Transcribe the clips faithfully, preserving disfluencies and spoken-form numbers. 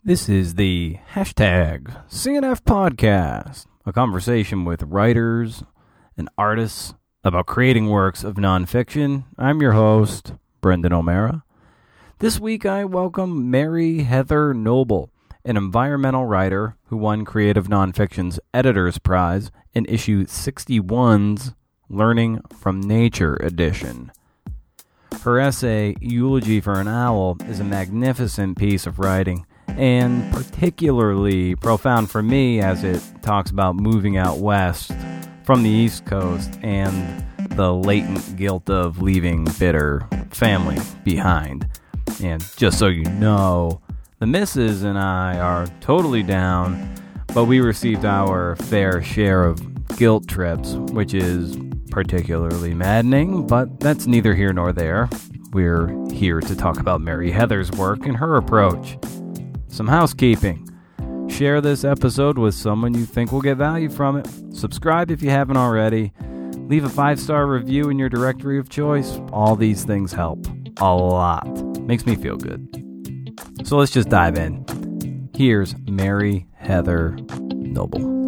This is the hashtag C N F podcast, a conversation with writers and artists about creating works of nonfiction. I'm your host, Brendan O'Mara. This week I welcome Mary Heather Noble, an environmental writer who won Creative Nonfiction's Editor's Prize in issue sixty-one's Learning from Nature edition. Her essay, Eulogy for an Owl, is a magnificent piece of writing, and particularly profound for me as it talks about moving out west from the East Coast and the latent guilt of leaving bitter family behind. And just so you know, the missus and I are totally down, but we received our fair share of guilt trips, which is particularly maddening, but that's neither here nor there. We're here to talk about Mary Heather's work and her approach. Some housekeeping. Share this episode with someone you think will get value from it. Subscribe if you haven't already. Leave a five-star review in your directory of choice. All these things help a lot. Makes me feel good. So let's just dive in. Here's Mary Heather Noble.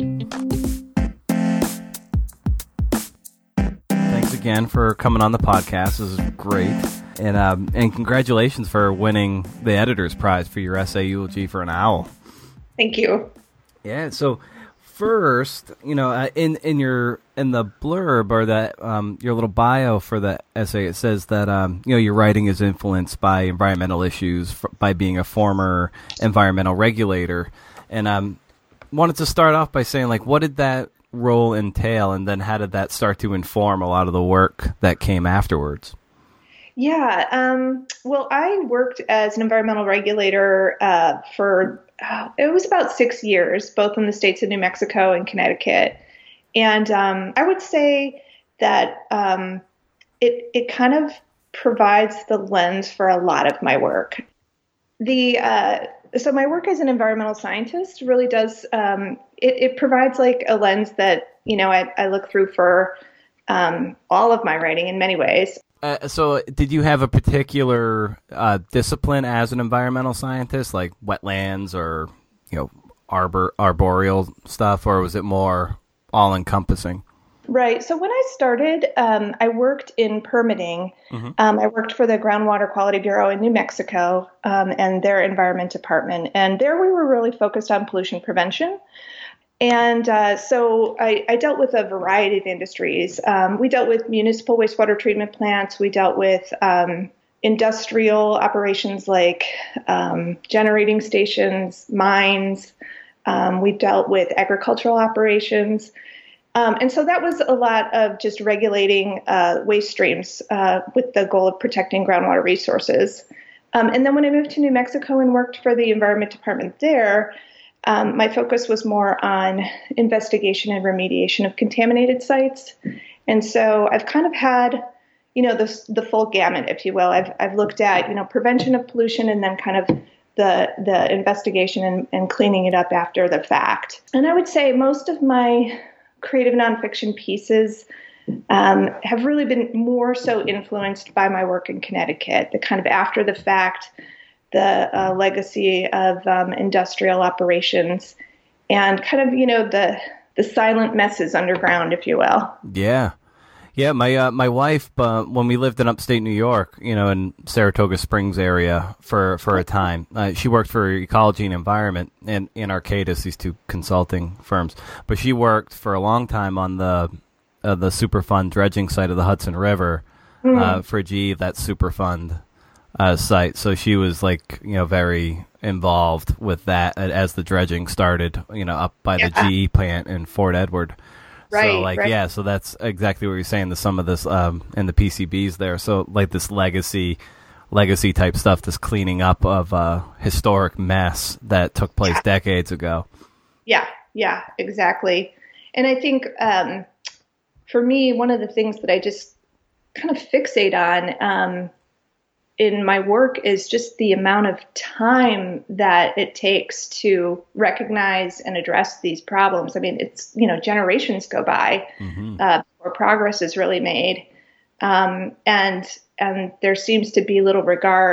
Thanks again for coming on the podcast. This is great. And um, and congratulations for winning the Editor's Prize for your essay, Eulogy for an Owl. Thank you. Yeah, so first, you know, uh, in in your in the blurb or that um, your little bio for the essay, it says that um, you know your writing is influenced by environmental issues f- by being a former environmental regulator, and um, wanted to start off by saying, like, what did that role entail, and then how did that start to inform a lot of the work that came afterwards? Yeah, um, well, I worked as an environmental regulator uh, for, uh, it was about six years, both in the states of New Mexico and Connecticut. And um, I would say that um, it, it kind of provides the lens for a lot of my work. The uh, so my work as an environmental scientist really does, um, it, it provides like a lens that, you know, I, I look through for um, all of my writing in many ways. Uh, so did you have a particular uh, discipline as an environmental scientist, like wetlands or, you know, arbor arboreal stuff, or was it more all-encompassing? Right. So when I started, um, I worked in permitting. Mm-hmm. Um, I worked for the Groundwater Quality Bureau in New Mexico um, and their environment department. And there we were really focused on pollution prevention. And uh, so I, I dealt with a variety of industries. Um, we dealt with municipal wastewater treatment plants. We dealt with um, industrial operations like um, generating stations, mines. Um, we dealt with agricultural operations. Um, and so that was a lot of just regulating uh, waste streams uh, with the goal of protecting groundwater resources. Um, and then when I moved to New Mexico and worked for the Environment Department there, Um, my focus was more on investigation and remediation of contaminated sites. And so I've kind of had, you know, the, the full gamut, if you will. I've, I've looked at, you know, prevention of pollution and then kind of the, the investigation and, and cleaning it up after the fact. And I would say most of my creative nonfiction pieces um, have really been more so influenced by my work in Connecticut, the kind of after the fact, the uh, legacy of um, industrial operations and kind of, you know, the the silent messes underground, if you will. Yeah. Yeah, my uh, my wife, uh, when we lived in upstate New York, you know, in Saratoga Springs area for, for a time, uh, she worked for Ecology and Environment and in Arcadis, these two consulting firms. But she worked for a long time on the uh, the Superfund dredging site of the Hudson River mm-hmm. uh, for G E, that Superfund Uh, site. So she was like, you know, very involved with that as the dredging started, you know, up by yeah. the G E plant in Fort Edward. Right. So like, right. yeah, so that's exactly what you're saying, the some of this um, and the P C Bs there. So like this legacy, legacy type stuff, this cleaning up of a historic mess that took place yeah. decades ago. Yeah. Yeah, exactly. And I think um, for me, one of the things that I just kind of fixate on, um, in my work is just the amount of time that it takes to recognize and address these problems. I mean, it's, you know, generations go by mm-hmm. uh, before progress is really made. Um, and, and there seems to be little regard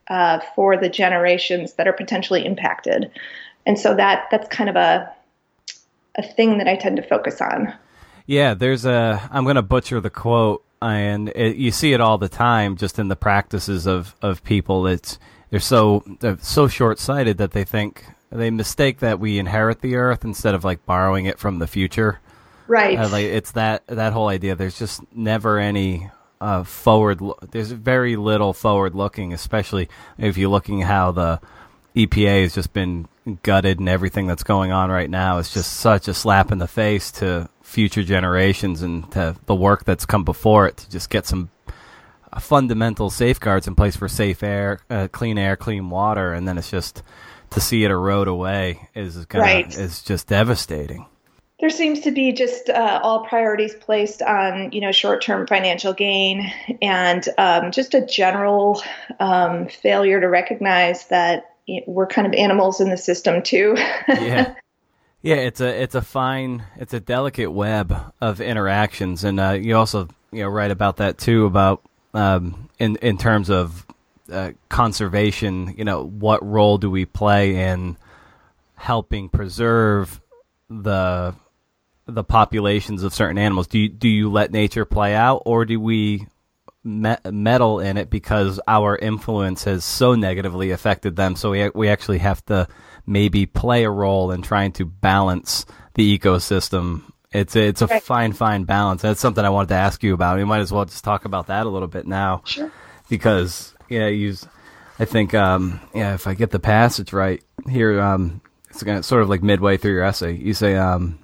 uh, for the generations that are potentially impacted. And so that that's kind of a a thing that I tend to focus on. Yeah, there's a, I'm going to butcher the quote, and it, you see it all the time just in the practices of, of people. It's, they're so, they're so short-sighted that they think, they mistake that we inherit the earth instead of like borrowing it from the future. Right. Uh, like it's that, that whole idea. There's just never any uh, forward, lo- there's very little forward looking, especially if you're looking at how the E P A has just been gutted and everything that's going on right now is just such a slap in the face to future generations and to the work that's come before it to just get some uh, fundamental safeguards in place for safe air, uh, clean air, clean water, and then it's just to see it erode away is gonna, right. is just devastating. There seems to be just uh, all priorities placed on, you know, short-term financial gain and um, just a general um, failure to recognize that we're kind of animals in the system too. yeah, yeah. It's a it's a fine, it's a delicate web of interactions, and uh, you also you know write about that too about um, in in terms of uh, conservation. You know, what role do we play in helping preserve the the populations of certain animals? Do you, do you let nature play out, or do we me- meddle in it because our influence has so negatively affected them? So we we actually have to maybe play a role in trying to balance the ecosystem. It's a, it's a right. fine, fine balance. That's something I wanted to ask you about. We might as well just talk about that a little bit now. Sure. Because, yeah, you, I think, um, yeah, if I get the passage right here, um, it's gonna, sort of like midway through your essay. You say, um,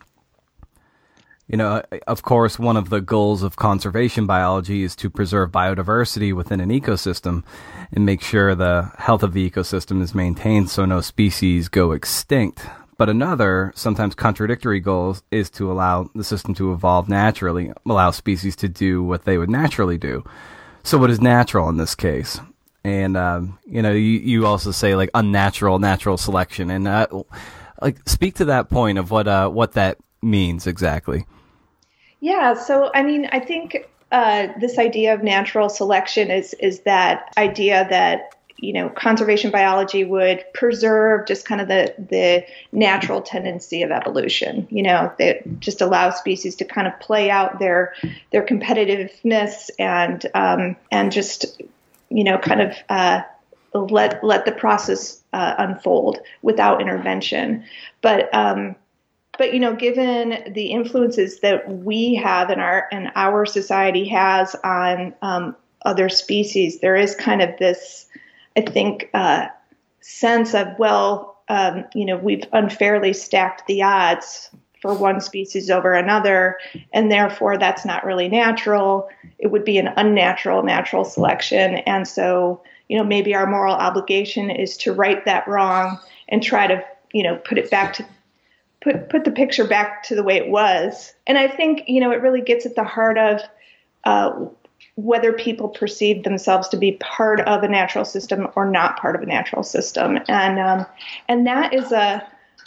you know, of course, one of the goals of conservation biology is to preserve biodiversity within an ecosystem and make sure the health of the ecosystem is maintained so no species go extinct. But another, sometimes contradictory goal is to allow the system to evolve naturally, allow species to do what they would naturally do. So what is natural in this case? And, um, you know, you, you also say, like, unnatural, natural selection. And, uh, like, speak to that point of what uh, what that means exactly. Yeah, so I mean, I think uh, this idea of natural selection is is that idea that, you know, conservation biology would preserve just kind of the the natural tendency of evolution. You know, it just allows species to kind of play out their their competitiveness and um, and just, you know, kind of uh, let let the process uh, unfold without intervention. But um, But, you know, given the influences that we have in our and our society has on um, other species, there is kind of this, I think, uh, sense of, well, um, you know, we've unfairly stacked the odds for one species over another, and therefore that's not really natural. It would be an unnatural natural selection. And so, you know, maybe our moral obligation is to right that wrong and try to, you know, put it back to Put put the picture back to the way it was. And I think, you know, it really gets at the heart of uh, whether people perceive themselves to be part of a natural system or not part of a natural system. And um, and that is a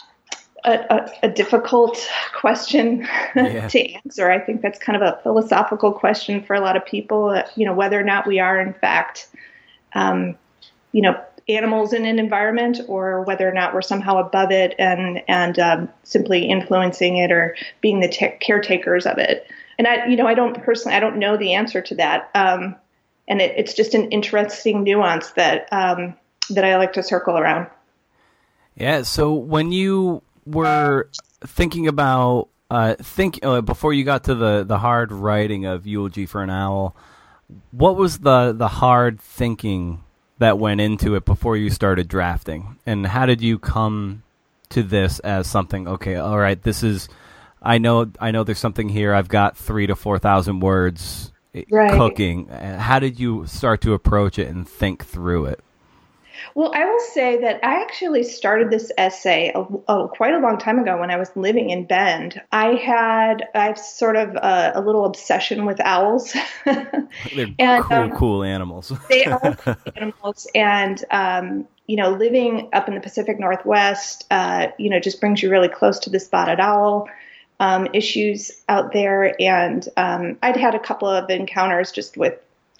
a, a difficult question yeah. to answer. I think that's kind of a philosophical question for a lot of people, uh, you know, whether or not we are in fact, um, you know, animals in an environment, or whether or not we're somehow above it and and um, simply influencing it or being the te- caretakers of it. And I, you know, I don't personally, I don't know the answer to that. Um, and it, it's just an interesting nuance that um, that I like to circle around. Yeah. So when you were thinking about uh, think uh, before you got to the the hard writing of Eulogy for an Owl, what was the the hard thinking that went into it before you started drafting? And how did you come to this as something, okay, all right, this is, I know I know there's something here, I've got three to four thousand words right. cooking. How did you start to approach it and think through it? Well, I will say that I actually started this essay a, a, quite a long time ago when I was living in Bend. I had I've sort of a, a little obsession with owls. They're and, cool, um, cool animals. They are cool animals, and um, you know, living up in the Pacific Northwest, uh, you know, just brings you really close to the spotted owl um, issues out there. And um, I'd had a couple of encounters just with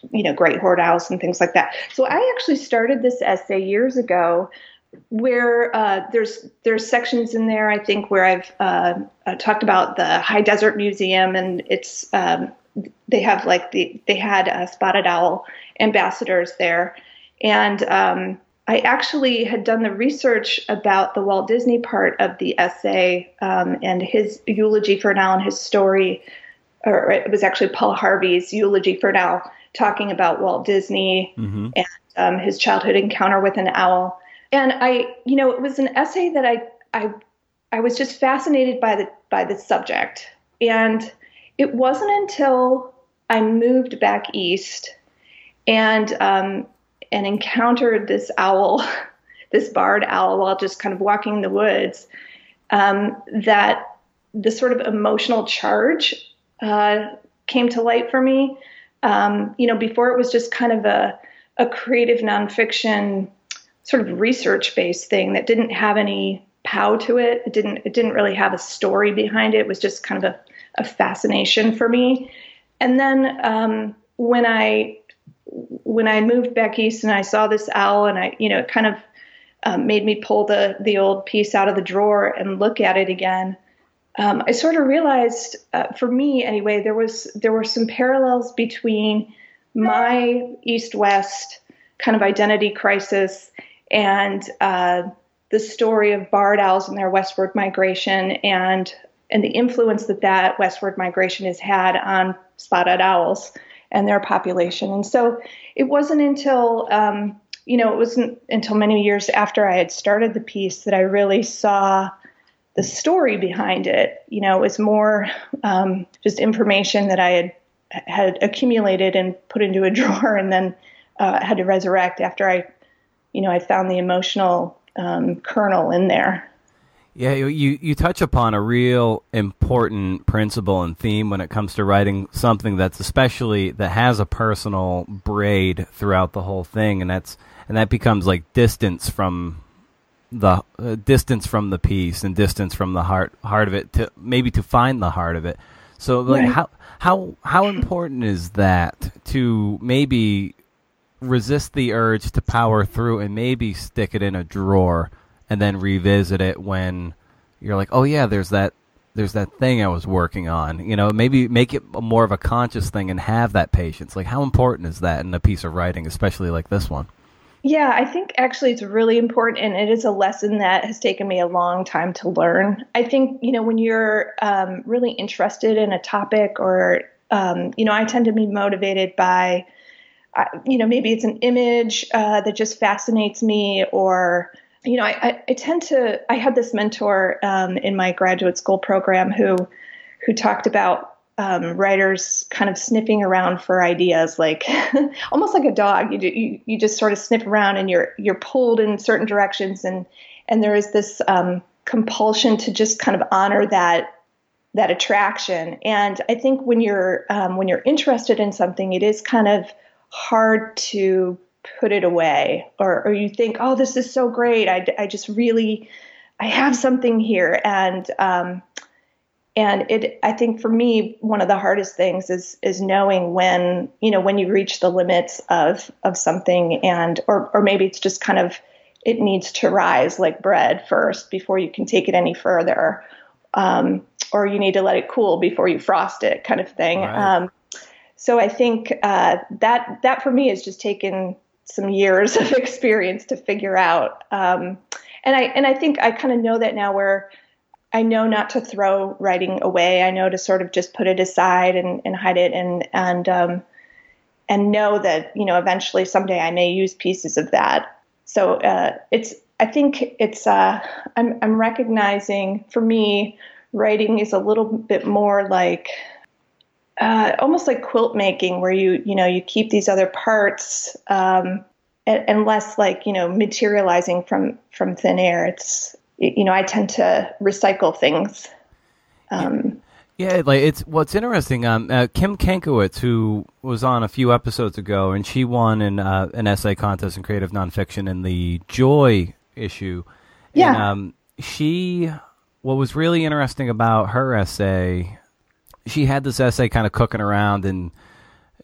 you know, great horned owls and things like that. So I actually started this essay years ago where uh, there's there's sections in there, I think, where I've uh, uh, talked about the High Desert Museum, and it's um, they have like the they had uh, spotted owl ambassadors there, and um, I actually had done the research about the Walt Disney part of the essay um, and his eulogy for an owl and his story, or it was actually Paul Harvey's eulogy for an owl, talking about Walt Disney mm-hmm. and um, his childhood encounter with an owl. And I, you know, it was an essay that I, I, I was just fascinated by the by the subject. And it wasn't until I moved back east and um, and encountered this owl, this barred owl, while just kind of walking in the woods, um, that the sort of emotional charge uh, came to light for me. Um, you know, before it was just kind of a a creative nonfiction sort of research-based thing that didn't have any pow to it. It didn't. It didn't really have a story behind it. It was just kind of a, a fascination for me. And then um, when I when I moved back east and I saw this owl, and I, you know, it kind of um, made me pull the the old piece out of the drawer and look at it again. Um, I sort of realized, uh, for me anyway, there was there were some parallels between my East-West kind of identity crisis and uh, the story of barred owls and their westward migration, and and the influence that that westward migration has had on spotted owls and their population. And so it wasn't until um, you know it wasn't until many years after I had started the piece that I really saw the story behind it. You know, it was more um, just information that I had had accumulated and put into a drawer, and then uh, had to resurrect after I. You know, I found the emotional um, kernel in there. Yeah, you, you touch upon a real important principle and theme when it comes to writing something that's especially that has a personal braid throughout the whole thing, and that's and that becomes like distance from the uh, distance from the piece and distance from the heart heart of it to maybe to find the heart of it. So, like, right. how how how important is that to maybe resist the urge to power through and maybe stick it in a drawer and then revisit it when you're like, oh yeah, there's that there's that thing I was working on. You know, maybe make it more of a conscious thing and have that patience. Like, how important is that in a piece of writing, especially like this one? Yeah, I think actually it's really important, and it is a lesson that has taken me a long time to learn. I think, you know, when you're um, really interested in a topic, or, um, you know, I tend to be motivated by Uh, you know, maybe it's an image uh, that just fascinates me, or, you know, I, I, I tend to, I had this mentor um, in my graduate school program who, who talked about um, writers kind of sniffing around for ideas, like almost like a dog. You, do, you you just sort of sniff around, and you're you're pulled in certain directions, and and there is this um, compulsion to just kind of honor that that attraction. And I think when you're um, when you're interested in something, it is kind of hard to put it away, or, or you think, oh, this is so great. I, I just really, I have something here. And, um, and it, I think for me, one of the hardest things is, is knowing when, you know, when you reach the limits of, of something, and, or, or maybe it's just kind of, it needs to rise like bread first before you can take it any further. Um, or you need to let it cool before you frost it, kind of thing. Right. Um, So I think uh, that that for me has just taken some years of experience to figure out, um, and I and I think I kind of know that now, where I know not to throw writing away. I know to sort of just put it aside and, and hide it, and and um, and know that, you know, eventually someday I may use pieces of that. So uh, it's I think it's uh, I'm I'm recognizing, for me, writing is a little bit more like. Uh, almost like quilt making, where you, you know, you keep these other parts, um, and, and less like, you know, materializing from, from thin air. It's, you know, I tend to recycle things. Um, yeah, like it's, what's interesting, um, uh, Kim Kankowitz, who was on a few episodes ago, and she won an, uh, an essay contest in creative nonfiction in the Joy issue. Yeah. And, um, she, what was really interesting about her essay, she had this essay kind of cooking around, and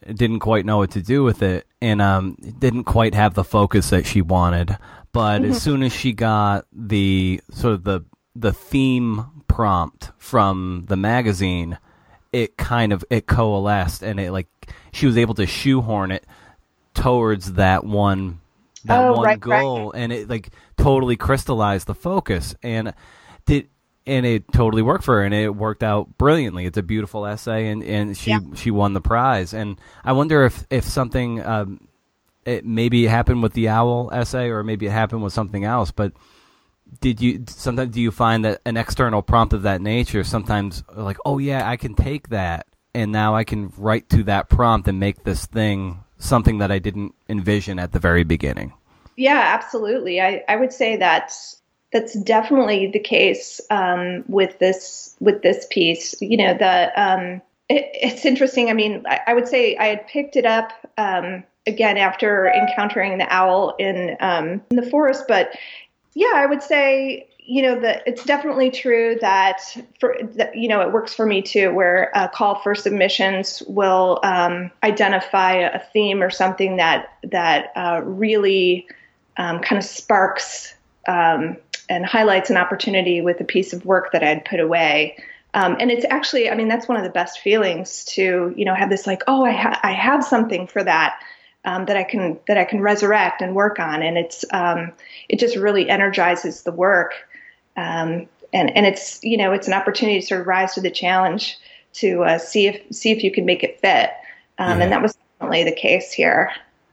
didn't quite know what to do with it, and um, didn't quite have the focus that she wanted. But mm-hmm. as soon as she got the sort of the the theme prompt from the magazine, it kind of it coalesced, and it like she was able to shoehorn it towards that one that oh, one right, goal, right. and it like totally crystallized the focus, and did and it totally worked for her, and it worked out brilliantly. It's a beautiful essay, and, and she yeah. she won the prize. And I wonder if if something um, it maybe it happened with the owl essay, or maybe it happened with something else. But did you sometimes do you find that an external prompt of that nature sometimes like, oh yeah, I can take that, and now I can write to that prompt and make this thing something that I didn't envision at the very beginning? Yeah, absolutely. I, I would say that's that's definitely the case um, with this with this piece. You know, the um, it, it's interesting. I mean, I, I would say I had picked it up um, again after encountering the owl in um, in the forest, but yeah, I would say, you know, that it's definitely true that for that, you know, it works for me too, where a call for submissions will um, identify a theme or something that that uh, really um, kind of sparks um, and highlights an opportunity with a piece of work that I'd put away. Um, and it's actually, I mean, that's one of the best feelings to, you know, have this like, oh, I, ha- I have something for that. Um, that I can that I can resurrect and work on, and it's um, it just really energizes the work, um, and and it's you know it's an opportunity to sort of rise to the challenge to uh, see if see if you can make it fit, um, yeah. and that was definitely the case here.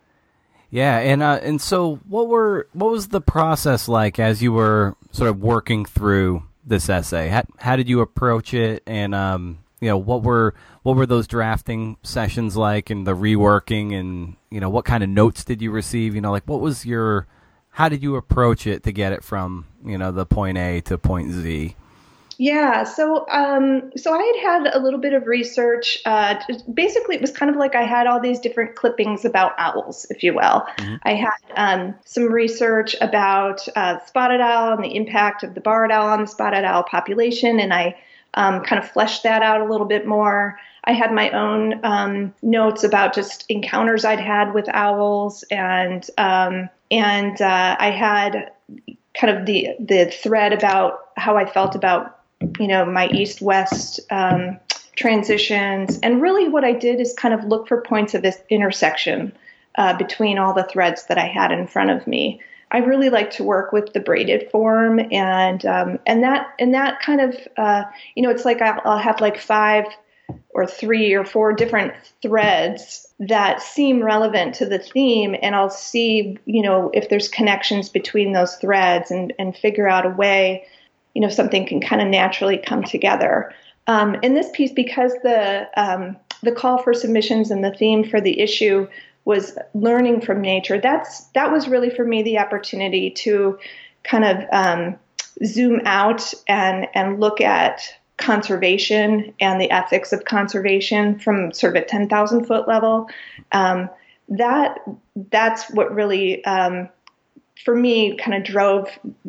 Yeah, and uh, and so what were what was the process like as you were sort of working through this essay? How, how did you approach it, and um, you know what were what were those drafting sessions like, and the reworking, and you know what kind of notes did you receive? You know, like what was your how did you approach it to get it from you know the point A to point Z? Yeah, so um, so I had had a little bit of research. Uh, basically, it was kind of like I had all these different clippings about owls, if you will. Mm-hmm. I had um, some research about uh, spotted owl and the impact of the barred owl on the spotted owl population, and I um, kind of fleshed that out a little bit more. I had my own um, notes about just encounters I'd had with owls, and um, and uh, I had kind of the the thread about how I felt about you know, my east-west um, transitions. And really what I did is kind of look for points of this intersection uh, between all the threads that I had in front of me. I really like to work with the braided form, and um, and that and that kind of, uh, you know, it's like I'll, I'll have like five or three or four different threads that seem relevant to the theme, and I'll see, you know, if there's connections between those threads, and, and figure out a way you know, something can kind of naturally come together. Um, in this piece, because the um, the call for submissions and the theme for the issue was learning from nature, that's that was really for me the opportunity to kind of um, zoom out and and look at conservation and the ethics of conservation from sort of a ten thousand foot level. Um, that that's what really, um, for me, kind of drove.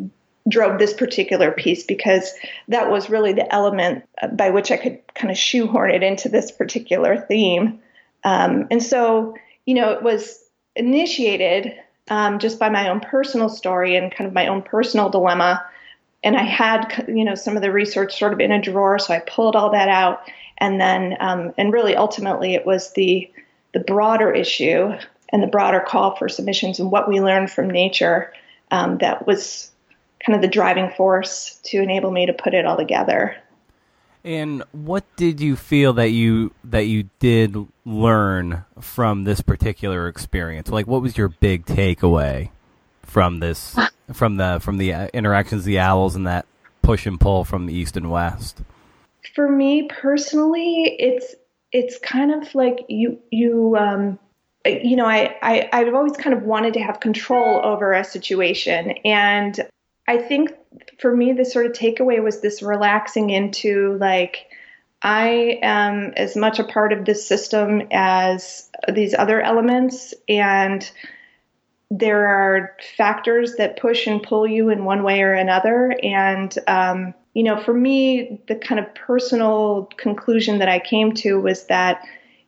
drove this particular piece, because that was really the element by which I could kind of shoehorn it into this particular theme. Um, and so, you know, it was initiated um, just by my own personal story and kind of my own personal dilemma. And I had, you know, some of the research sort of in a drawer, so I pulled all that out. And then, um, and really ultimately it was the the broader issue and the broader call for submissions and what we learned from nature um, that was kind of the driving force to enable me to put it all together. And what did you feel that you that you did learn from this particular experience? Like, what was your big takeaway from this, from the from the interactions of the owls and that push and pull from the east and west? For me personally, it's it's kind of like you you um, you know I, I I've always kind of wanted to have control over a situation, and I think for me, the sort of takeaway was this relaxing into like, I am as much a part of this system as these other elements, and there are factors that push and pull you in one way or another. And, um, you know, for me, the kind of personal conclusion that I came to was that,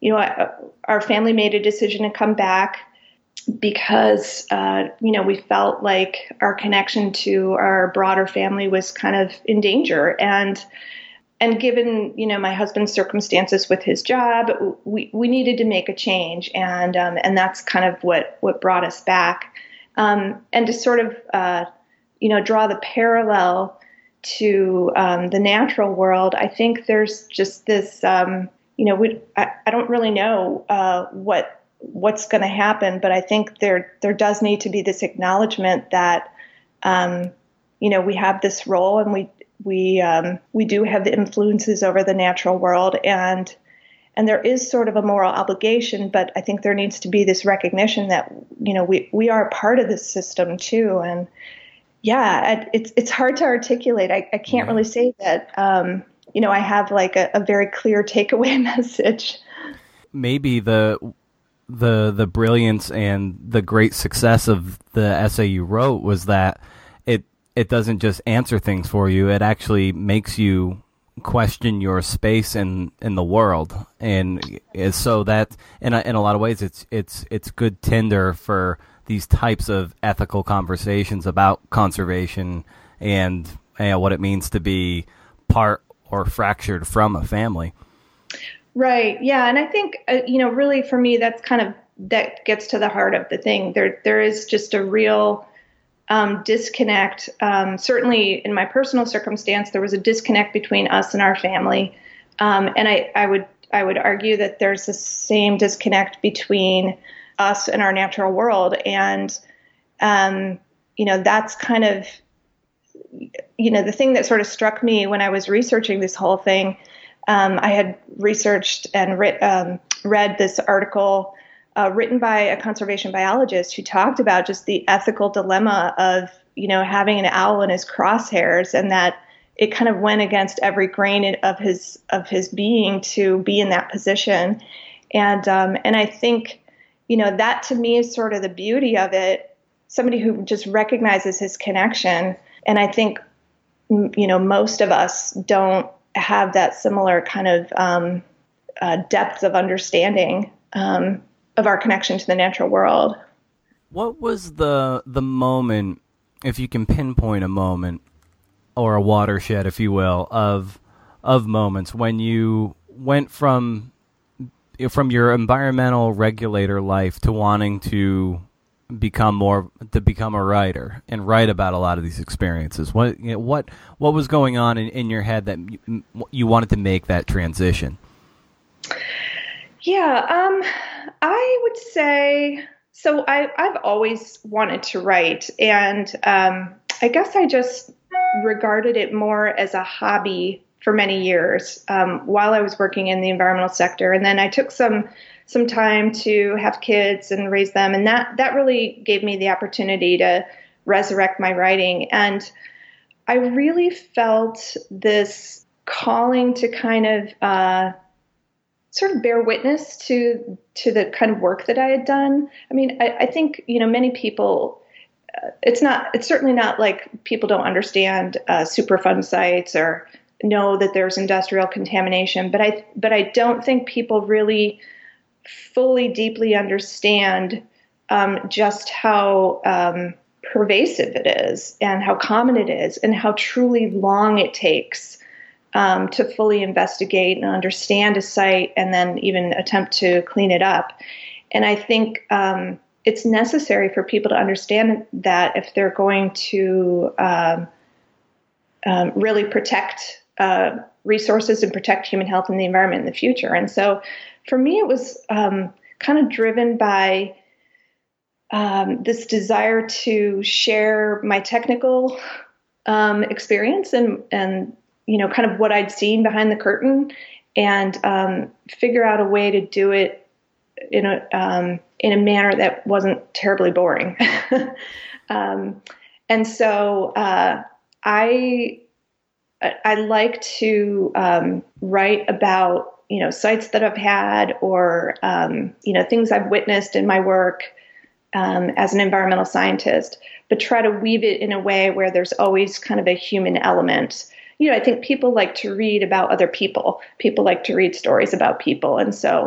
you know, I, our family made a decision to come back because, uh, you know, we felt like our connection to our broader family was kind of in danger. And and given, you know, my husband's circumstances with his job, we, we needed to make a change. And um, and that's kind of what, what brought us back. Um, and to sort of, uh, you know, draw the parallel to um, the natural world, I think there's just this, um, you know, we, I, I don't really know uh, what what's going to happen, but I think there there does need to be this acknowledgement that, um, you know, we have this role and we we um, we do have the influences over the natural world, and and there is sort of a moral obligation, but I think there needs to be this recognition that, you know, we we are part of this system too, and yeah, it's it's hard to articulate. I, I can't really say that, um, you know, I have like a, a very clear takeaway message. Maybe the the the brilliance and the great success of the essay you wrote was that it it doesn't just answer things for you. It actually makes you question your space in, in the world, and so that in a, in a lot of ways it's it's it's good tinder for these types of ethical conversations about conservation and, you know, what it means to be part or fractured from a family. Right. Yeah. And I think, uh, you know, really for me, that's kind of, that gets to the heart of the thing. There, there is just a real um, disconnect. Um, certainly in my personal circumstance, there was a disconnect between us and our family. Um, and I, I would, I would argue that there's the same disconnect between us and our natural world. And, um, you know, that's kind of, you know, the thing that sort of struck me when I was researching this whole thing. Um, I had researched and writ, um, read this article uh, written by a conservation biologist who talked about just the ethical dilemma of, you know, having an owl in his crosshairs, and that it kind of went against every grain of his of his being to be in that position. And um, and I think, you know, that to me is sort of the beauty of it. Somebody who just recognizes his connection. And I think, you know, most of us don't have that similar kind of um, uh, depth of understanding um, of our connection to the natural world. What was the the moment, if you can pinpoint a moment or a watershed, if you will, of of moments when you went from from your environmental regulator life to wanting to become more to become a writer and write about a lot of these experiences? What you know, what what was going on in, in your head that you, you wanted to make that transition? Yeah, um, I would say so. I I've always wanted to write, and um, I guess I just regarded it more as a hobby for many years um, while I was working in the environmental sector, and then I took some. some time to have kids and raise them. And that, that really gave me the opportunity to resurrect my writing. And I really felt this calling to kind of uh, sort of bear witness to, to the kind of work that I had done. I mean, I, I think, you know, many people, uh, it's not, it's certainly not like people don't understand uh, Superfund sites or know that there's industrial contamination, but I, but I don't think people really fully deeply understand um, just how um, pervasive it is and how common it is and how truly long it takes um, to fully investigate and understand a site and then even attempt to clean it up. And I think um, it's necessary for people to understand that if they're going to um, um, really protect uh, resources and protect human health and the environment in the future. And so for me, it was um, kind of driven by um, this desire to share my technical um, experience and, and, you know, kind of what I'd seen behind the curtain, and um, figure out a way to do it in a um, in a manner that wasn't terribly boring. um, and so uh, I I like to um, write about, you know, sites that I've had or, um, you know, things I've witnessed in my work um, as an environmental scientist, but try to weave it in a way where there's always kind of a human element. You know, I think people like to read about other people. People like to read stories about people. And so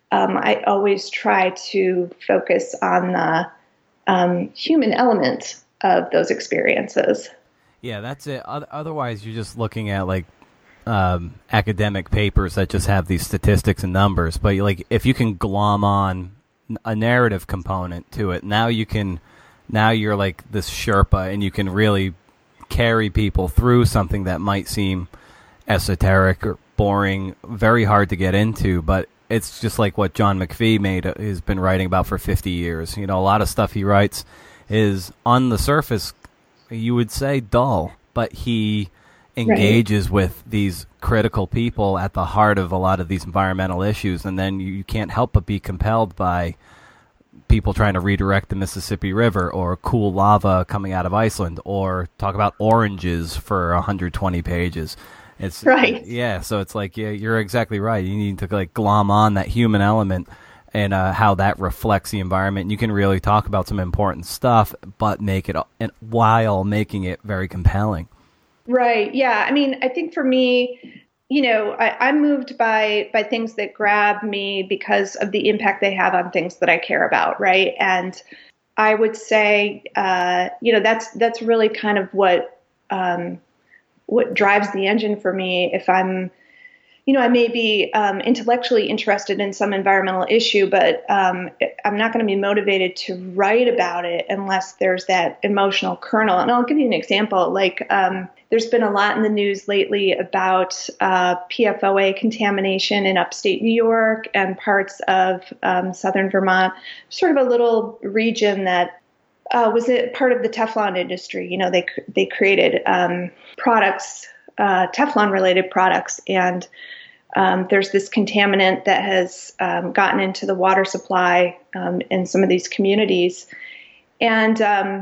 um, I always try to focus on the um, human element of those experiences. Yeah, that's it. Otherwise, you're just looking at like um, academic papers that just have these statistics and numbers. But like, if you can glom on a narrative component to it, now you can, now you're like this Sherpa, and you can really carry people through something that might seem esoteric or boring, very hard to get into, but it's just like what John McPhee made has been writing about for fifty years. You know, a lot of stuff he writes is on the surface, you would say dull, but he engages right. with these critical people at the heart of a lot of these environmental issues, and then you, you can't help but be compelled by people trying to redirect the Mississippi River, or cool lava coming out of Iceland, or talk about oranges for one hundred twenty pages. It's right. Yeah, so it's like, yeah, you're exactly right. You need to like glom on that human element and uh, how that reflects the environment. And you can really talk about some important stuff, but make it and while making it very compelling. Right. Yeah. I mean, I think for me, you know, I, I'm moved by by things that grab me because of the impact they have on things that I care about. Right. And I would say, uh, you know, that's that's really kind of what. Um, what drives the engine for me. If I'm, you know, I may be um, intellectually interested in some environmental issue, but um, I'm not going to be motivated to write about it unless there's that emotional kernel. And I'll give you an example. Like um, there's been a lot in the news lately about uh, P F O A contamination in upstate New York and parts of um, southern Vermont, sort of a little region that Uh, was it part of the Teflon industry? You know, they they created um, products, uh, Teflon-related products, and um, there's this contaminant that has um, gotten into the water supply um, in some of these communities. And um,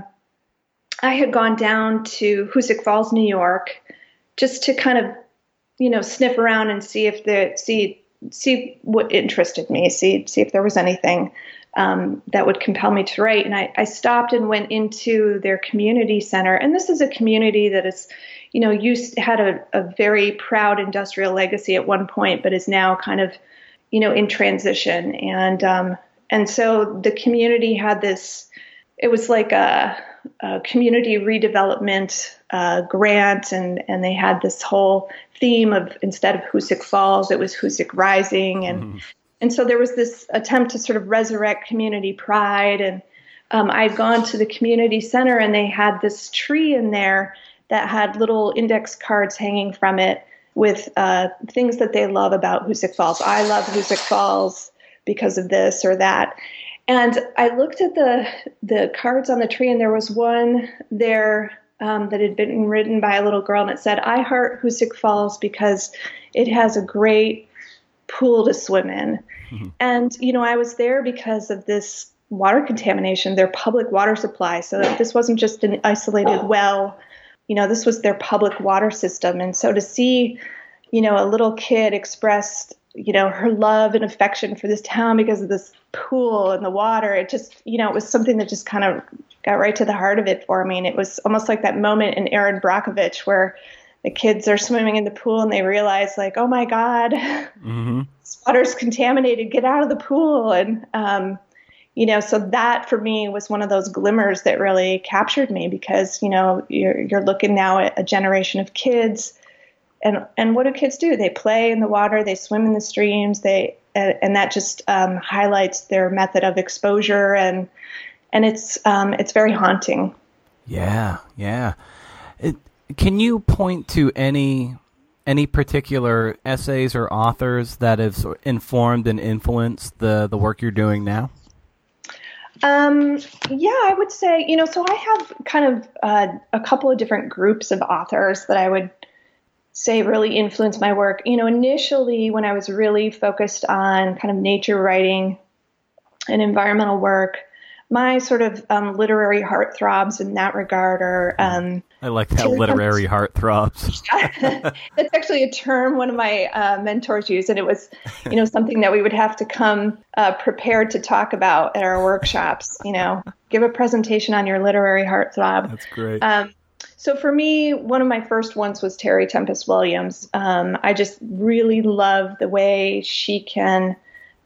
I had gone down to Hoosick Falls, New York, just to kind of, you know, sniff around and see if the see see what interested me, see see if there was anything Um, that would compel me to write. And I, I stopped and went into their community center. And this is a community that is, you know, used had a, a very proud industrial legacy at one point, but is now kind of, you know, in transition. And um, and so the community had this, it was like a, a community redevelopment uh, grant. And, and they had this whole theme of, instead of Hoosick Falls, it was Hoosick Rising. And mm-hmm. And so there was this attempt to sort of resurrect community pride. And um, I'd gone to the community center, and they had this tree in there that had little index cards hanging from it with uh, things that they love about Hoosick Falls. I love Hoosick Falls because of this or that. And I looked at the the cards on the tree, and there was one there um, that had been written by a little girl, and it said, "I heart Hoosick Falls because it has a great pool to swim in." Mm-hmm. And, you know, I was there because of this water contamination, their public water supply. So this wasn't just an isolated well, you know, this was their public water system. And so to see, you know, a little kid express, you know, her love and affection for this town because of this pool and the water, it just, you know, it was something that just kind of got right to the heart of it for me. And it was almost like that moment in Erin Brockovich where the kids are swimming in the pool and they realize, like, oh my God, mm-hmm. this water's contaminated, get out of the pool. And, um, you know, so that for me was one of those glimmers that really captured me because, you know, you're, you're looking now at a generation of kids and, and what do kids do? They play in the water, they swim in the streams, they, and, and that just um, highlights their method of exposure. And, and it's, um, it's very haunting. Yeah. Yeah. It, Can you point to any any particular essays or authors that have informed and influenced the, the work you're doing now? Um, yeah, I would say, you know, so I have kind of uh, a couple of different groups of authors that I would say really influenced my work. You know, initially when I was really focused on kind of nature writing and environmental work, my sort of um, literary heartthrobs in that regard are... Um, I like that, literary heartthrobs. That's actually a term one of my uh, mentors used, and it was, you know, something that we would have to come uh, prepared to talk about at our workshops, you know, give a presentation on your literary heartthrob. That's great. Um, so for me, one of my first ones was Terry Tempest Williams. Um, I just really love the way she can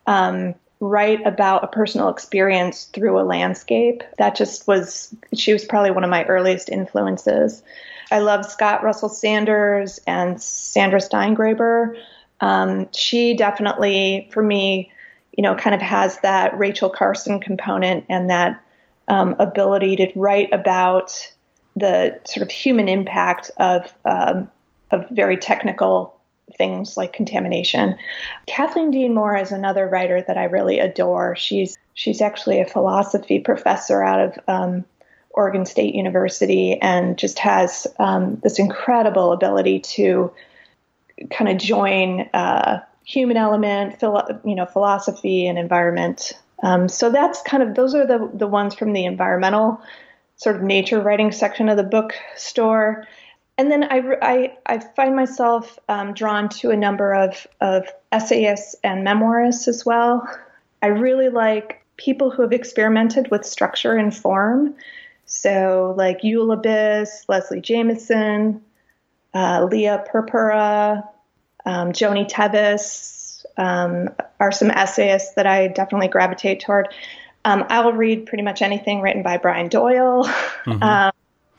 um, write about a personal experience through a landscape. That just was, she was probably one of my earliest influences. I love Scott Russell Sanders and Sandra Steingraber. Um, she definitely, for me, you know, kind of has that Rachel Carson component and that um, ability to write about the sort of human impact of um, of very technical things like contamination. Kathleen Dean Moore is another writer that I really adore. She's she's actually a philosophy professor out of um, Oregon State University and just has um, this incredible ability to kind of join uh, human element, philo- you know, philosophy and environment. Um, so that's kind of, those are the, the ones from the environmental sort of nature writing section of the bookstore. And then I, I, I find myself um, drawn to a number of, of essayists and memoirists as well. I really like people who have experimented with structure and form. So like Eula Biss, Leslie Jamison, uh, Leah Purpura, um, Joni Tevis um, are some essayists that I definitely gravitate toward. Um, I will read pretty much anything written by Brian Doyle. Mm-hmm. um,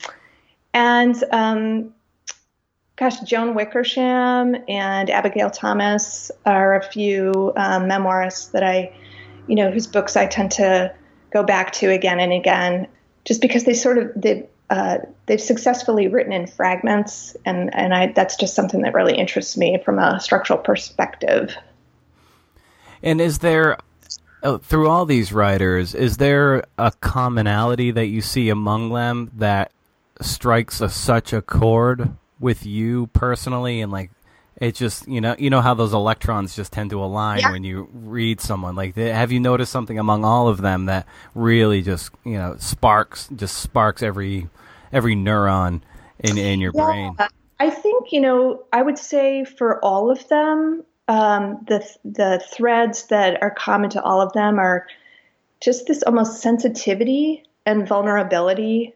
and, um, gosh, Joan Wickersham and Abigail Thomas are a few um, memoirists that I, you know, whose books I tend to go back to again and again, just because they sort of, they, uh, they've successfully written in fragments. And, and I, that's just something that really interests me from a structural perspective. And is there, oh, through all these writers, is there a commonality that you see among them that strikes a, such a chord with you personally? And like, it just, you know, you know how those electrons just tend to align yeah. when you read someone. Like, have you noticed something among all of them that really just, you know, sparks, just sparks every every neuron in, in your yeah. brain? I think, you know, I would say for all of them, um, the the threads that are common to all of them are just this almost sensitivity and vulnerability.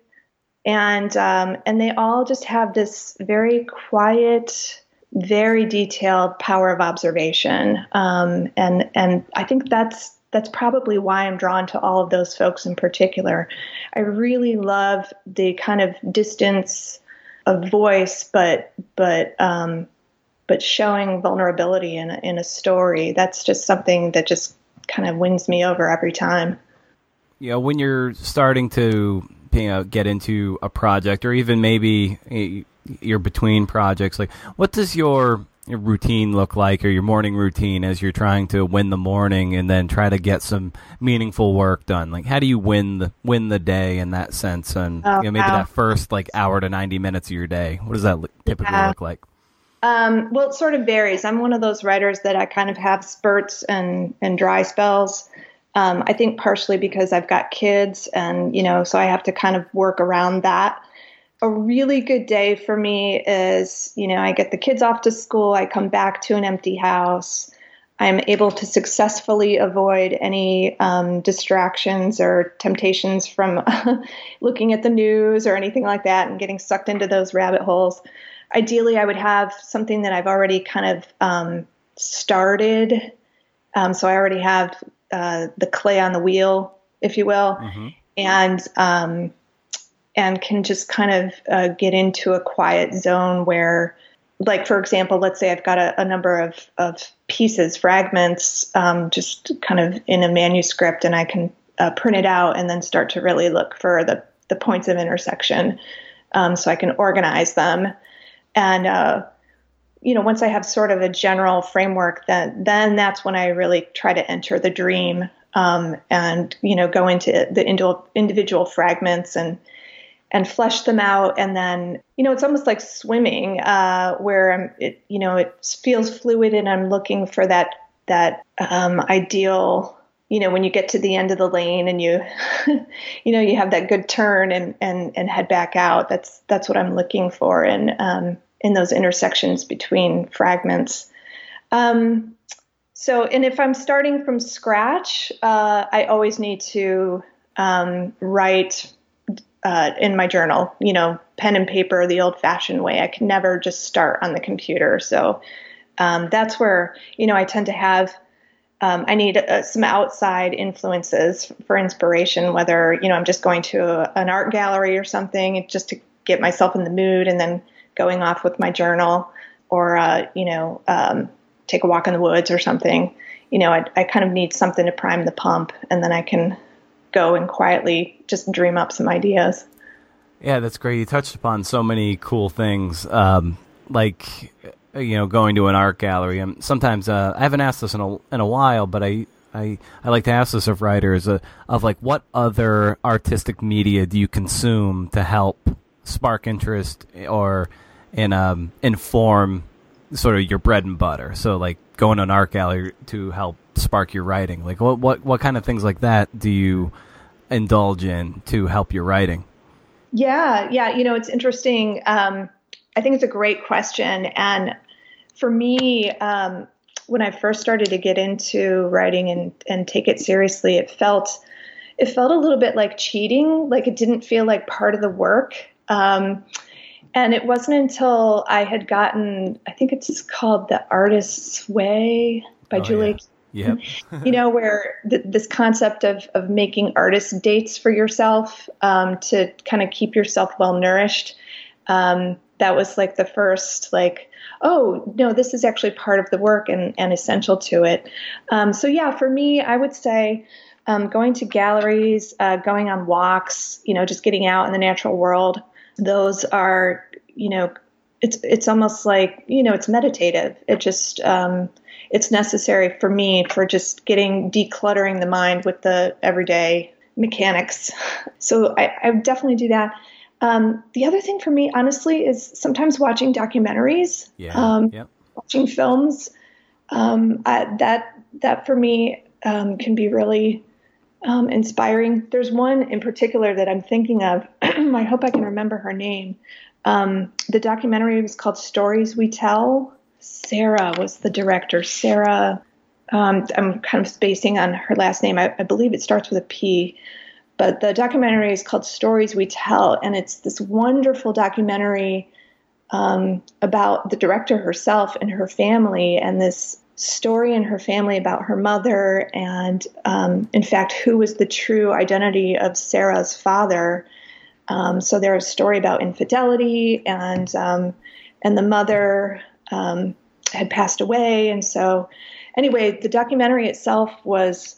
And um, and they all just have this very quiet, very detailed power of observation. Um, and and I think that's that's probably why I'm drawn to all of those folks in particular. I really love the kind of distance of voice, but but um, but showing vulnerability in a, in a story. That's just something that just kind of wins me over every time. Yeah, when you're starting to, you know, get into a project, or even maybe you're between projects, like what does your, your routine look like, or your morning routine as you're trying to win the morning and then try to get some meaningful work done? Like, how do you win the win the day in that sense? And oh, you know, maybe wow. that first like hour to ninety minutes of your day, what does that typically yeah. look like? Um, well, it sort of varies. I'm one of those writers that I kind of have spurts and, and dry spells. Um, I think partially because I've got kids and, you know, so I have to kind of work around that. A really good day for me is, you know, I get the kids off to school, I come back to an empty house. I'm able to successfully avoid any um, distractions or temptations from looking at the news or anything like that and getting sucked into those rabbit holes. Ideally, I would have something that I've already kind of um, started. Um, so I already have uh, the clay on the wheel, if you will, mm-hmm. and um, and can just kind of uh, get into a quiet zone where, like, for example, let's say I've got a, a number of, of pieces, fragments, um, just kind of in a manuscript, and I can uh, print it out and then start to really look for the, the points of intersection um, so I can organize them. And, uh, you know, once I have sort of a general framework, then, then that's when I really try to enter the dream um, and, you know, go into the individual fragments and, and flesh them out. And then, you know, it's almost like swimming uh, where I'm, it, you know, it feels fluid and I'm looking for that, that um, ideal, you know, when you get to the end of the lane and you, you know, you have that good turn and, and, and head back out. That's, that's what I'm looking for. And, um, in those intersections between fragments. Um, so, and if I'm starting from scratch, uh, I always need to um, write uh, in my journal, you know, pen and paper, the old fashioned way. I can never just start on the computer. So um, that's where, you know, I tend to have um, I need uh, some outside influences for inspiration, whether, you know, I'm just going to a, an art gallery or something just to get myself in the mood and then going off with my journal, or, uh, you know, um, take a walk in the woods or something. You know, I, I kind of need something to prime the pump, and then I can go and quietly just dream up some ideas. Yeah, that's great. You touched upon so many cool things, um, like, you know, going to an art gallery. And sometimes, uh, I haven't asked this in a, in a while, but I, I, I like to ask this of writers, uh, of like, what other artistic media do you consume to help spark interest or in, um, inform sort of your bread and butter? So like going to an art gallery to help spark your writing. Like what, what, what kind of things like that do you indulge in to help your writing? Yeah, yeah. You know, it's interesting. Um, I think it's a great question. And for me, um, when I first started to get into writing and, and take it seriously, it felt, it felt a little bit like cheating. Like it didn't feel like part of the work. Um, and it wasn't until I had gotten, I think it's called The Artist's Way by oh, Julia. Yeah. Yep. You know, where th- this concept of, of making artist dates for yourself um, to kind of keep yourself well nourished. Um, that was like the first, like, oh, no, this is actually part of the work and, and essential to it. Um, so, yeah, for me, I would say um, going to galleries, uh, going on walks, you know, just getting out in the natural world. Those are, you know, it's it's almost like, you know, it's meditative. It just um, it's necessary for me for just getting decluttering the mind with the everyday mechanics. So I, I definitely do that. Um, the other thing for me, honestly, is sometimes watching documentaries, Yeah. um, Yep. watching films. Um, I, that that for me um, can be really um, inspiring. There's one in particular that I'm thinking of. I hope I can remember her name. Um, the documentary was called Stories We Tell. Sarah was the director. Sarah, um, I'm kind of spacing on her last name. I, I believe it starts with a P. But the documentary is called Stories We Tell, and it's this wonderful documentary um, about the director herself and her family, and this story in her family about her mother, and um, in fact, who was the true identity of Sarah's father. Um, so there's a story about infidelity, and um, and the mother um, had passed away, and so anyway, the documentary itself was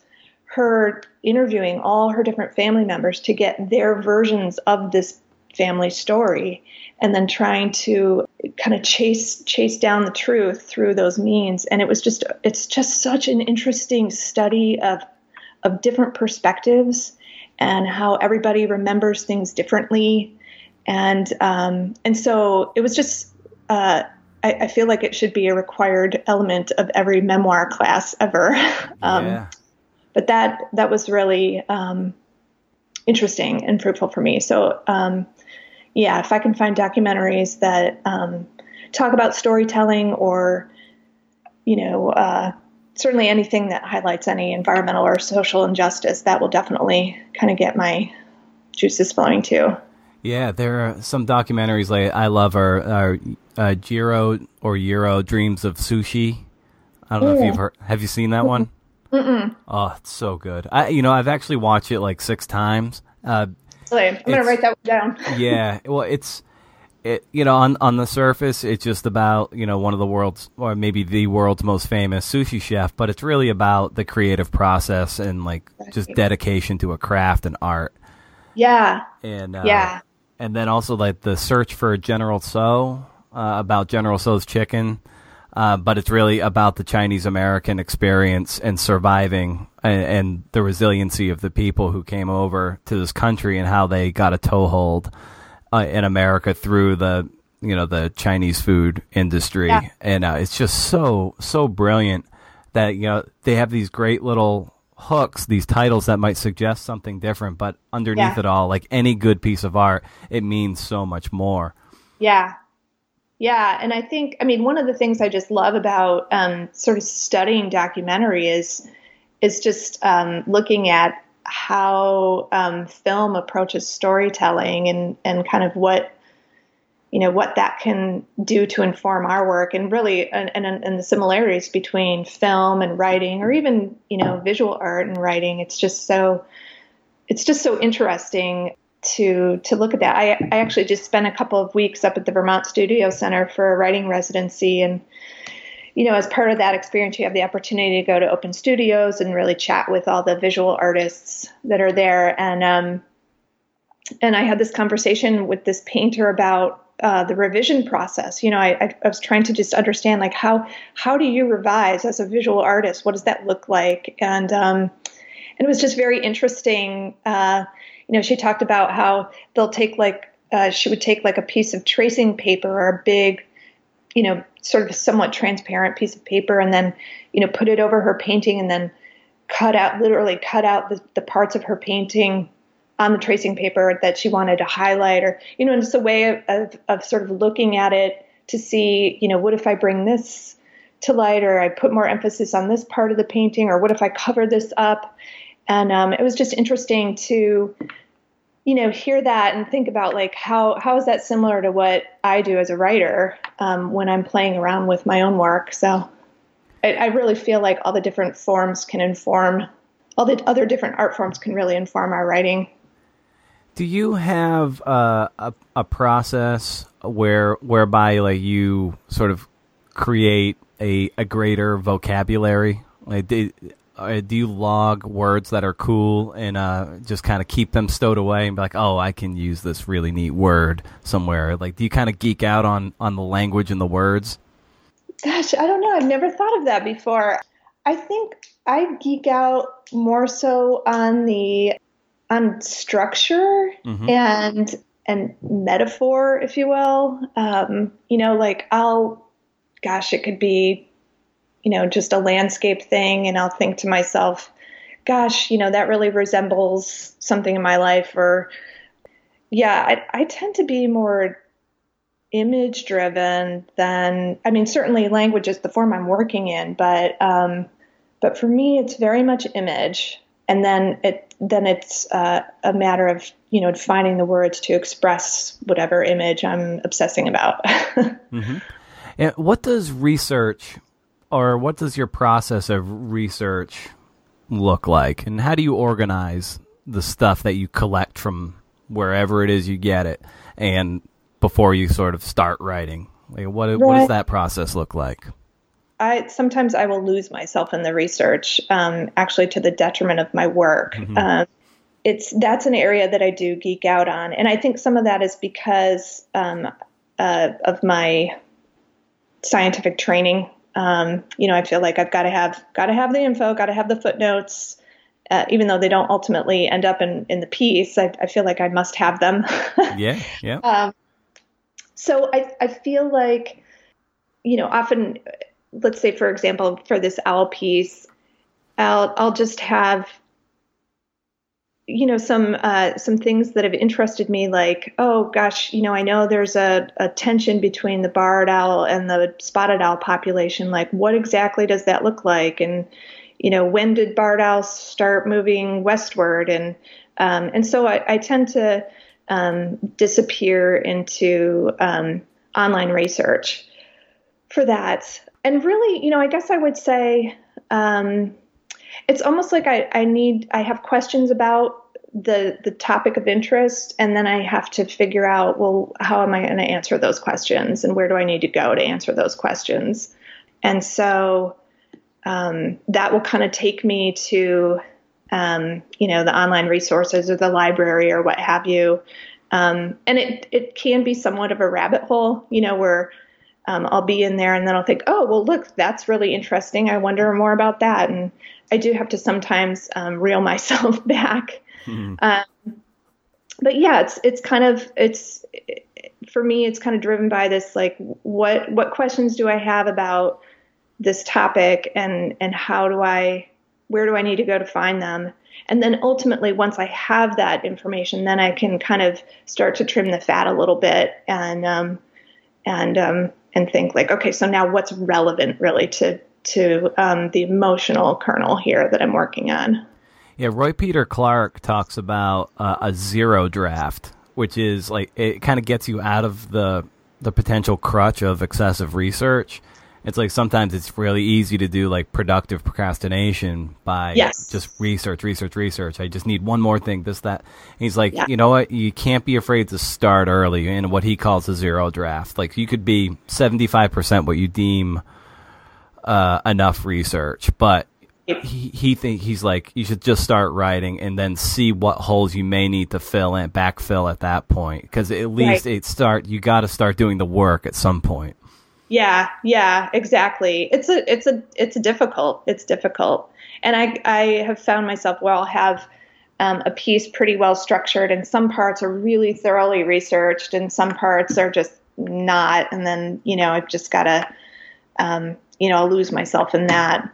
her interviewing all her different family members to get their versions of this family story, and then trying to kind of chase chase down the truth through those means. And it was just it's just such an interesting study of of different perspectives and how everybody remembers things differently. And um, and so it was just uh, I, I feel like it should be a required element of every memoir class ever. um, Yeah. But that that was really um, interesting and fruitful for me. So, um, yeah, if I can find documentaries that um, talk about storytelling, or, you know, uh, certainly anything that highlights any environmental or social injustice, that will definitely kind of get my juices flowing too. Yeah, there are some documentaries like I love are, are uh, Jiro or Euro Dreams of Sushi. I don't know Mm. if you've heard. Have you seen that one? Mm-mm. Oh, it's so good. I, you know, I've actually watched it like six times. Uh, Really? I'm going to write that one down. yeah, well, it's, it, you know, on on the surface, it's just about, you know, one of the world's, or maybe the world's most famous sushi chef, but it's really about the creative process and like just dedication to a craft and art. Yeah. And uh, Yeah. and then also like the search for General Tso, uh, about General Tso's chicken. Uh, but it's really about the Chinese American experience and surviving, and, and the resiliency of the people who came over to this country and how they got a toehold uh, in America through the, you know, the Chinese food industry. Yeah. And uh, it's just so, so brilliant that, you know, they have these great little hooks, these titles that might suggest something different, but underneath Yeah. it all, like any good piece of art, it means so much more. Yeah. Yeah. And I think, I mean, one of the things I just love about um, sort of studying documentary is, is just um, looking at how um, film approaches storytelling, and, and kind of what, you know, what that can do to inform our work, and really, and, and, and the similarities between film and writing, or even, you know, visual art and writing. It's just so, it's just so interesting to, to look at that. I, I actually just spent a couple of weeks up at the Vermont Studio Center for a writing residency. And, you know, as part of that experience, you have the opportunity to go to open studios and really chat with all the visual artists that are there. And, um, and I had this conversation with this painter about Uh, the revision process. You know, I, I, I was trying to just understand, like, how how do you revise as a visual artist? What does that look like? And um, and it was just very interesting. Uh, you know, she talked about how they'll take like uh, she would take like a piece of tracing paper or a big, you know, sort of somewhat transparent piece of paper, and then, you know, put it over her painting, and then cut out, literally cut out the, the parts of her painting on the tracing paper that she wanted to highlight, or, you know, just a way of, of, of sort of looking at it to see, you know, what if I bring this to light, or I put more emphasis on this part of the painting, or what if I cover this up? And um, it was just interesting to, you know, hear that and think about, like, how, how is that similar to what I do as a writer um, when I'm playing around with my own work. So I, I really feel like all the different forms can inform, all the other different art forms can really inform our writing. Do you have uh, a a process where whereby like you sort of create a a greater vocabulary? Like, do, uh, do you log words that are cool and uh, just kind of keep them stowed away and be like, oh, I can use this really neat word somewhere? Like, do you kind of geek out on on the language and the words? Gosh, I don't know. I've never thought of that before. I think I geek out more so on the on structure mm-hmm. and and metaphor, if you will. Um, you know, like I'll, gosh, it could be, you know, just a landscape thing, and I'll think to myself, gosh, you know, that really resembles something in my life. Or, yeah, I, I tend to be more image driven than, I mean, certainly language is the form I'm working in, but um, but for me, it's very much image. And then it then it's uh, a matter of, you know, finding the words to express whatever image I'm obsessing about. mm-hmm. And what does research, or what does your process of research look like? And how do you organize the stuff that you collect from wherever it is you get it, and before you sort of start writing? Like, what right. what does that process look like? I sometimes I will lose myself in the research, um, actually to the detriment of my work. Mm-hmm. Um, it's that's an area that I do geek out on, and I think some of that is because um, uh, of my scientific training. Um, you know, I feel like I've got to have got to have the info, got to have the footnotes, uh, even though they don't ultimately end up in, in the piece. I, I feel like I must have them. yeah, yeah. Um, so I I feel like, you know, often. Let's say, for example, for this owl piece, I'll I'll just have, you know, some uh, some things that have interested me, like, oh gosh, you know, I know there's a, a tension between the barred owl and the spotted owl population. Like, what exactly does that look like? And, you know, when did barred owls start moving westward? And um, and so I, I tend to um, disappear into um, online research for that. And really, you know, I guess I would say um, it's almost like I, I need, I have questions about the the topic of interest, and then I have to figure out, well, how am I going to answer those questions, and where do I need to go to answer those questions? And so um, that will kind of take me to, um, you know, the online resources or the library or what have you. Um, and it, it can be somewhat of a rabbit hole, you know, where Um, I'll be in there and then I'll think, oh, well, look, that's really interesting. I wonder more about that. And I do have to sometimes um, reel myself back. Mm-hmm. Um, but yeah, it's it's kind of, it's for me, it's kind of driven by this, like, what what questions do I have about this topic, and, and how do I, where do I need to go to find them? And then ultimately, once I have that information, then I can kind of start to trim the fat a little bit and, um, and, um, and think like, okay, so now what's relevant really to to um, the emotional kernel here that I'm working on. Yeah, Roy Peter Clark talks about uh, a zero draft, which is like, it kind of gets you out of the the potential crutch of excessive research. It's like sometimes it's really easy to do like productive procrastination by yes. just research, research, research. I just need one more thing, this, that. And he's like, yeah. you know what? You can't be afraid to start early in what he calls a zero draft. Like you could be seventy-five percent what you deem uh, enough research, but he he think he's like you should just start writing and then see what holes you may need to fill in, backfill at that point, because at least right. it start you got to start doing the work at some point. Yeah, yeah, exactly. It's a, it's a, it's a difficult. It's difficult, and I, I have found myself where I'll have um, a piece pretty well structured, and some parts are really thoroughly researched, and some parts are just not. And then you know I've just got to, um, you know, I'll lose myself in that.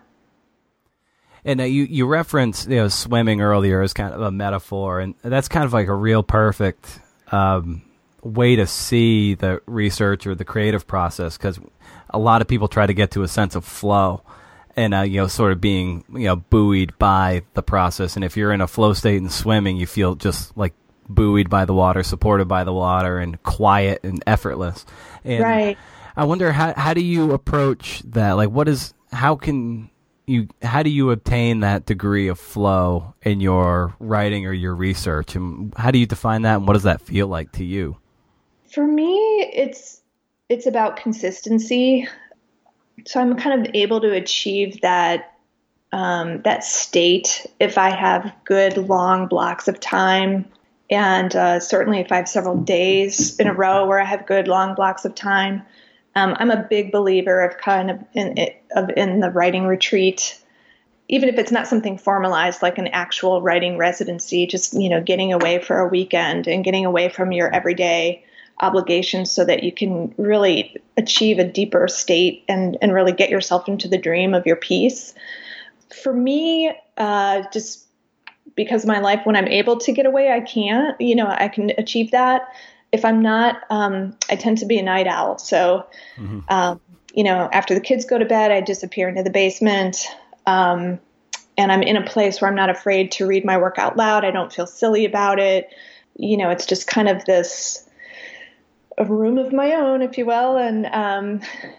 And uh, you you referenced you know swimming earlier as kind of a metaphor, and that's kind of like a real perfect. Um, way to see the research or the creative process, because a lot of people try to get to a sense of flow and uh, you know sort of being you know buoyed by the process, and if you're in a flow state in swimming you feel just like buoyed by the water, supported by the water, and quiet and effortless. And right. I wonder how how do you approach that? Like what is how can you how do you obtain that degree of flow in your writing or your research, and how do you define that, and what does that feel like to you? For me, it's it's about consistency. So I'm kind of able to achieve that um, that state if I have good long blocks of time, and uh, certainly if I have several days in a row where I have good long blocks of time. Um, I'm a big believer of kind of in of in the writing retreat, even if it's not something formalized like an actual writing residency. Just you know, getting away for a weekend and getting away from your everyday obligations so that you can really achieve a deeper state and, and really get yourself into the dream of your piece. For me, uh, just because my life, when I'm able to get away, I can't, you know, I can achieve that. If I'm not, um, I tend to be a night owl. So, mm-hmm. um, you know, after the kids go to bed, I disappear into the basement. Um, and I'm in a place where I'm not afraid to read my work out loud. I don't feel silly about it. You know, it's just kind of this, a room of my own, if you will. And, um,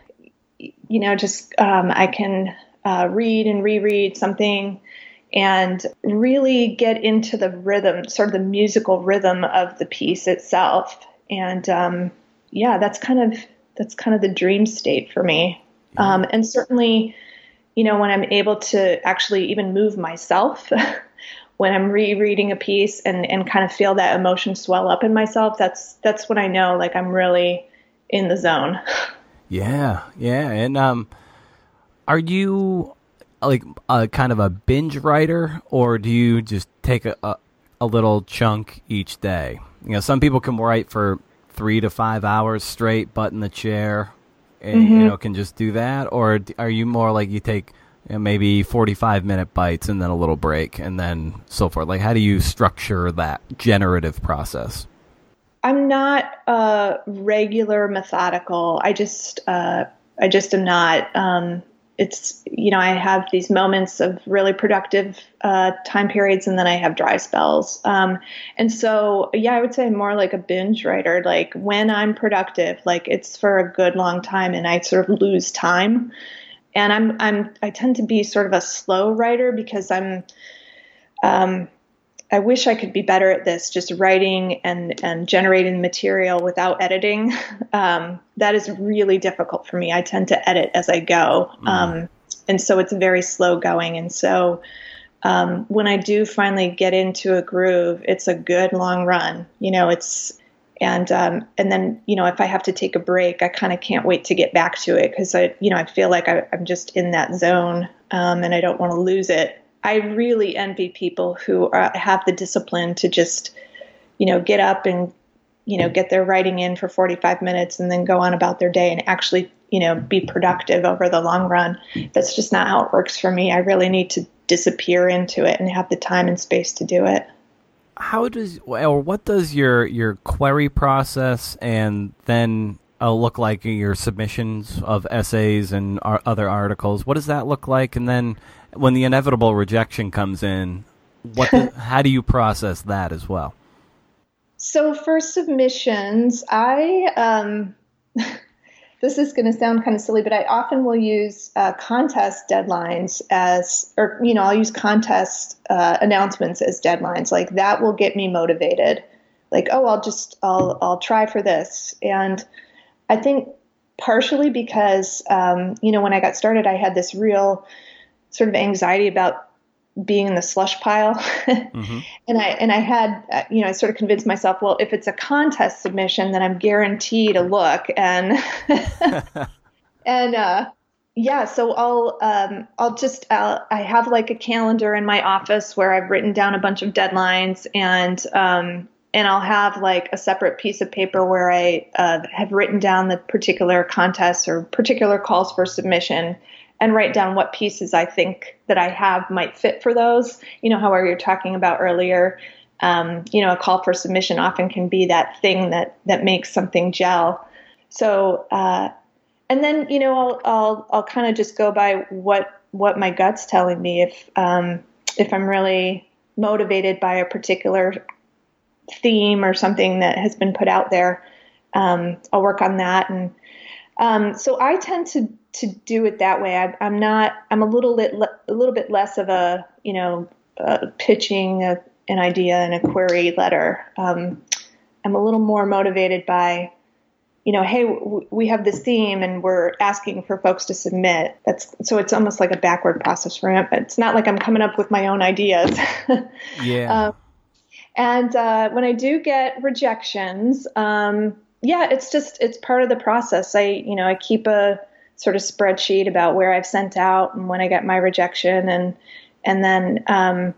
you know, just, um, I can, uh, read and reread something and really get into the rhythm, sort of the musical rhythm of the piece itself. And, um, yeah, that's kind of, that's kind of the dream state for me. Um, and certainly, you know, when I'm able to actually even move myself, when I'm rereading a piece and, and kind of feel that emotion swell up in myself, that's that's when I know like I'm really in the zone. Yeah, yeah. And um, are you like a kind of a binge writer, or do you just take a, a, a little chunk each day? You know, some people can write for three to five hours straight, butt in the chair, and mm-hmm. you know, can just do that. Or are you more like you take you know, maybe forty-five minute bites and then a little break and then so forth? Like, how do you structure that generative process? I'm not uh, regular methodical. I just, uh, I just am not. Um, it's, you know, I have these moments of really productive uh, time periods, and then I have dry spells. Um, and so, yeah, I would say I'm more like a binge writer. Like when I'm productive, like it's for a good long time, and I sort of lose time. And I'm, I'm, I tend to be sort of a slow writer because I'm, um, I wish I could be better at this, just writing and, and generating material without editing. Um, that is really difficult for me. I tend to edit as I go. Mm. Um, and so it's very slow going. And so um, when I do finally get into a groove, it's a good long run. You know, it's, and, um, and then, you know, if I have to take a break, I kind of can't wait to get back to it because I, you know, I feel like I, I'm just in that zone um, and I don't want to lose it. I really envy people who are, have the discipline to just, you know, get up and, you know, get their writing in for forty-five minutes and then go on about their day and actually, you know, be productive over the long run. That's just not how it works for me. I really need to disappear into it and have the time and space to do it. How does, or what does your, your query process and then uh, look like in your submissions of essays and ar- other articles? What does that look like? And then when the inevitable rejection comes in, what do, how do you process that as well? So for submissions, I, um, this is going to sound kind of silly, but I often will use uh, contest deadlines as, or, you know, I'll use contest uh, announcements as deadlines. Like that will get me motivated. Like, oh, I'll just, I'll, I'll try for this. And I think partially because, um, you know, when I got started, I had this real sort of anxiety about being in the slush pile. mm-hmm. And I, and I had, uh, you know, I sort of convinced myself, well, if it's a contest submission, then I'm guaranteed a look. And, and, uh, yeah, so I'll, um, I'll just, uh, I have like a calendar in my office where I've written down a bunch of deadlines, and, um, and I'll have like a separate piece of paper where I, uh, have written down the particular contests or particular calls for submission, and write down what pieces I think that I have might fit for those. You know, however you're talking about earlier, um, you know, a call for submission often can be that thing that, that makes something gel. So, uh, and then, you know, I'll, I'll, I'll kind of just go by what, what my gut's telling me. If, um, if I'm really motivated by a particular theme or something that has been put out there, um, I'll work on that. And, um, so I tend to, to do it that way. I, I'm not, I'm a little bit, a little bit less of a, you know, uh, pitching a, an idea in a query letter. Um, I'm a little more motivated by, you know, hey, w- we have this theme and we're asking for folks to submit. That's, so it's almost like a backward process for me. It's not like I'm coming up with my own ideas. yeah. Um, and, uh, when I do get rejections, um, yeah, it's just, it's part of the process. I, you know, I keep a sort of spreadsheet about where I've sent out and when I get my rejection. And, and then, um,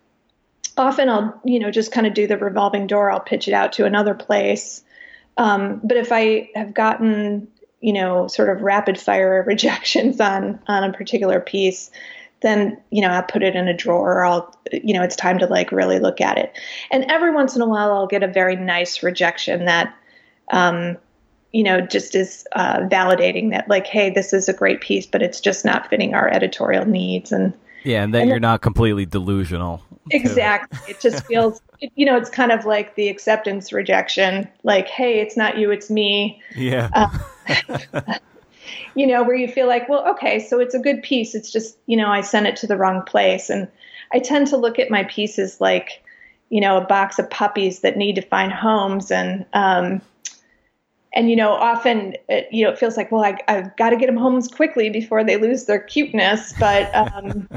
often I'll, you know, just kind of do the revolving door. I'll pitch it out to another place. Um, but if I have gotten, you know, sort of rapid fire rejections on, on a particular piece, then, you know, I'll put it in a drawer. I'll, you know, it's time to like really look at it. And every once in a while I'll get a very nice rejection that, um, you know, just is uh, validating that, like, hey, this is a great piece, but it's just not fitting our editorial needs. And yeah, and that and you're then, not completely delusional. Exactly. It just feels, you know, it's kind of like the acceptance rejection, like, hey, it's not you, it's me. Yeah. Uh, you know, where you feel like, well, okay, so it's a good piece. It's just, you know, I sent it to the wrong place. And I tend to look at my pieces like, you know, a box of puppies that need to find homes. And, um, And, you know, often, it, you know, it feels like, well, I, I've got to get them home quickly before they lose their cuteness. But, um,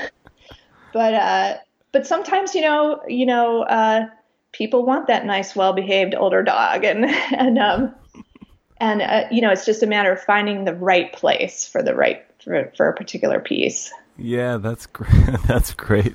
but, uh, but sometimes, you know, you know, uh, people want that nice, well-behaved older dog, and and um, and uh, you know, it's just a matter of finding the right place for the right for, for a particular piece. Yeah, that's great. That's great.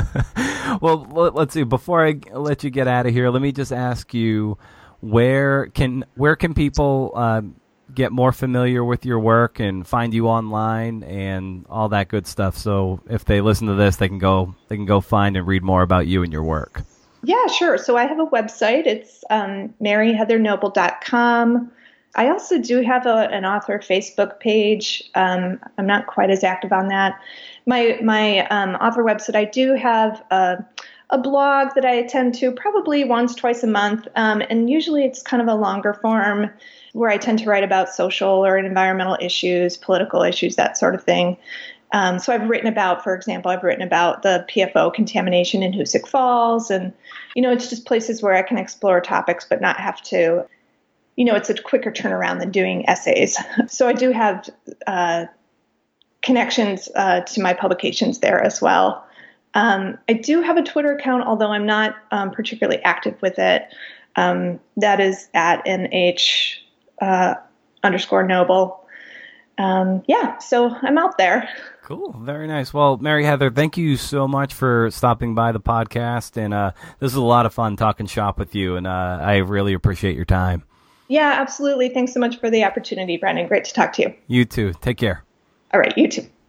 Well, let's see. Before I let you get out of here, let me just ask you. Where can where can people uh, get more familiar with your work and find you online and all that good stuff? So if they listen to this, they can go they can go find and read more about you and your work. Yeah, sure. So I have a website. It's um, mary heather noble dot com. I also do have a, an author Facebook page. Um, I'm not quite as active on that. My my um, author website. I do have a. a blog that I attend to probably once, twice a month. Um, and usually it's kind of a longer form where I tend to write about social or environmental issues, political issues, that sort of thing. Um, so I've written about, for example, I've written about the P F O contamination in Hoosick Falls. And, you know, it's just places where I can explore topics, but not have to, you know, it's a quicker turnaround than doing essays. So I do have uh, connections uh, to my publications there as well. Um, I do have a Twitter account, although I'm not um, particularly active with it. Um, that is at nh uh, underscore noble. Um, yeah, so I'm out there. Cool. Very nice. Well, Mary Heather, thank you so much for stopping by the podcast. And uh, this is a lot of fun talking shop with you, and uh, I really appreciate your time. Yeah, absolutely. Thanks so much for the opportunity, Brendan. Great to talk to you. You too. Take care. All right, you too.